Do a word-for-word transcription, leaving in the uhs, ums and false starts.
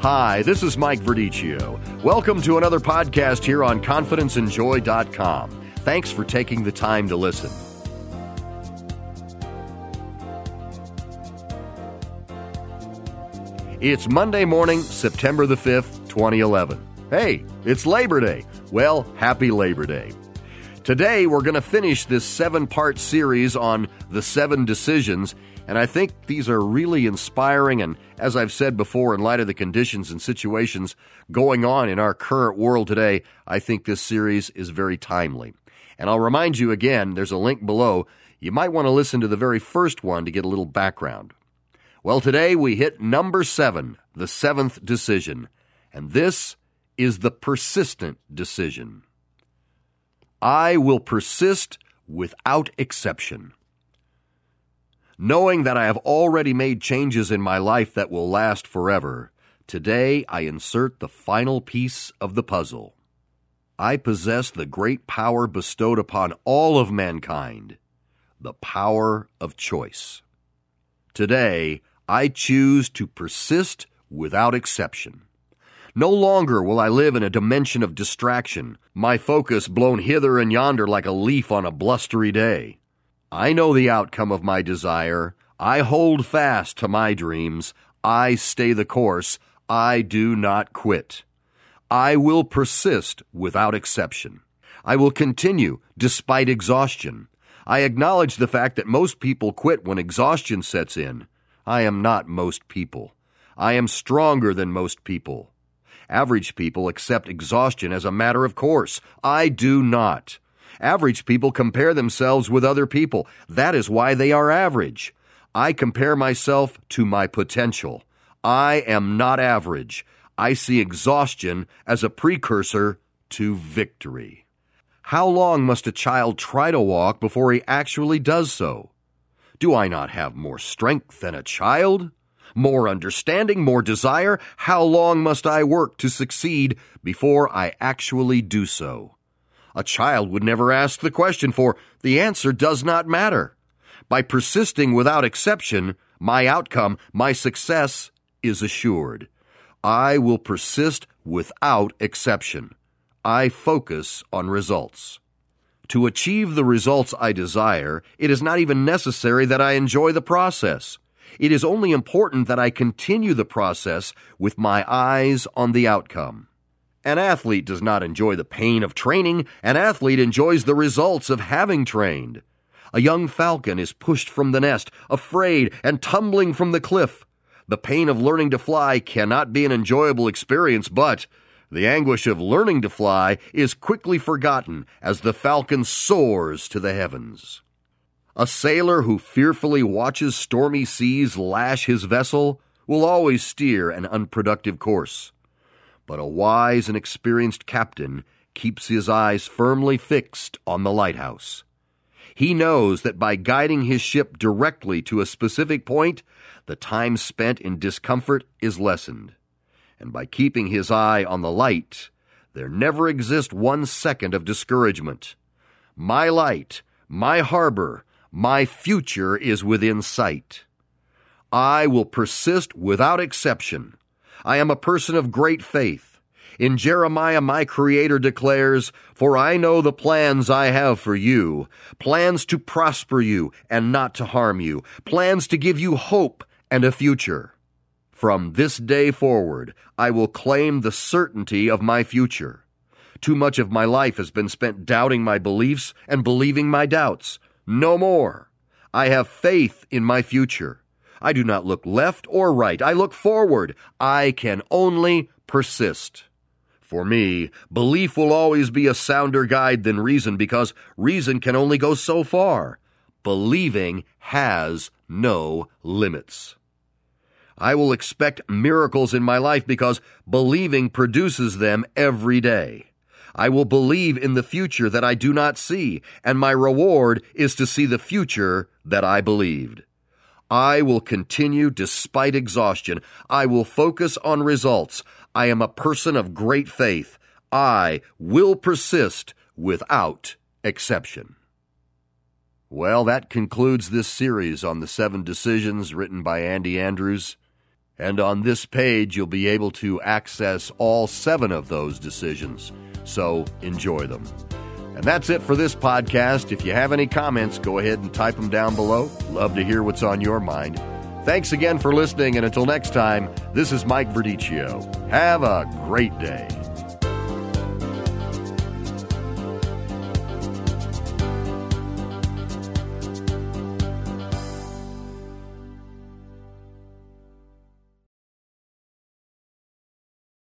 Hi, this is Mike Verdicchio. Welcome to another podcast here on confidence and joy dot com. Thanks for taking the time to listen. It's Monday morning, September the fifth, twenty eleven. Hey, it's Labor Day. Well, happy Labor Day. Today, we're going to finish this seven-part series on the seven decisions, and I think these are really inspiring, and as I've said before, in light of the conditions and situations going on in our current world today, I think this series is very timely. And I'll remind you again, there's a link below. You might want to listen to the very first one to get a little background. Well, today we hit number seven, the seventh decision, and this is the persistent decision. I will persist without exception. Knowing that I have already made changes in my life that will last forever, today I insert the final piece of the puzzle. I possess the great power bestowed upon all of mankind, the power of choice. Today, I choose to persist without exception. No longer will I live in a dimension of distraction, my focus blown hither and yonder like a leaf on a blustery day. I know the outcome of my desire. I hold fast to my dreams. I stay the course. I do not quit. I will persist without exception. I will continue despite exhaustion. I acknowledge the fact that most people quit when exhaustion sets in. I am not most people. I am stronger than most people. Average people accept exhaustion as a matter of course. I do not. Average people compare themselves with other people. That is why they are average. I compare myself to my potential. I am not average. I see exhaustion as a precursor to victory. How long must a child try to walk before he actually does so? Do I not have more strength than a child? More understanding, more desire? How long must I work to succeed before I actually do so? A child would never ask the question, for the answer does not matter. By persisting without exception, my outcome, my success, is assured. I will persist without exception. I focus on results. To achieve the results I desire, it is not even necessary that I enjoy the process. It is only important that I continue the process with my eyes on the outcome. An athlete does not enjoy the pain of training. An athlete enjoys the results of having trained. A young falcon is pushed from the nest, afraid and tumbling from the cliff. The pain of learning to fly cannot be an enjoyable experience, but the anguish of learning to fly is quickly forgotten as the falcon soars to the heavens. A sailor who fearfully watches stormy seas lash his vessel will always steer an unproductive course. But a wise and experienced captain keeps his eyes firmly fixed on the lighthouse. He knows that by guiding his ship directly to a specific point, the time spent in discomfort is lessened. And by keeping his eye on the light, there never exists one second of discouragement. My light, my harbor, my future is within sight. I will persist without exception. I am a person of great faith. In Jeremiah, my Creator declares, "For I know the plans I have for you, plans to prosper you and not to harm you, plans to give you hope and a future." From this day forward, I will claim the certainty of my future. Too much of my life has been spent doubting my beliefs and believing my doubts. No more. I have faith in my future. I do not look left or right. I look forward. I can only persist. For me, belief will always be a sounder guide than reason because reason can only go so far. Believing has no limits. I will expect miracles in my life because believing produces them every day. I will believe in the future that I do not see, and my reward is to see the future that I believed. I will continue despite exhaustion. I will focus on results. I am a person of great faith. I will persist without exception. Well, that concludes this series on the seven decisions written by Andy Andrews. And on this page, you'll be able to access all seven of those decisions. So enjoy them. And that's it for this podcast. If you have any comments, go ahead and type them down below. Love to hear what's on your mind. Thanks again for listening, and until next time, this is Mike Verdicchio. Have a great day.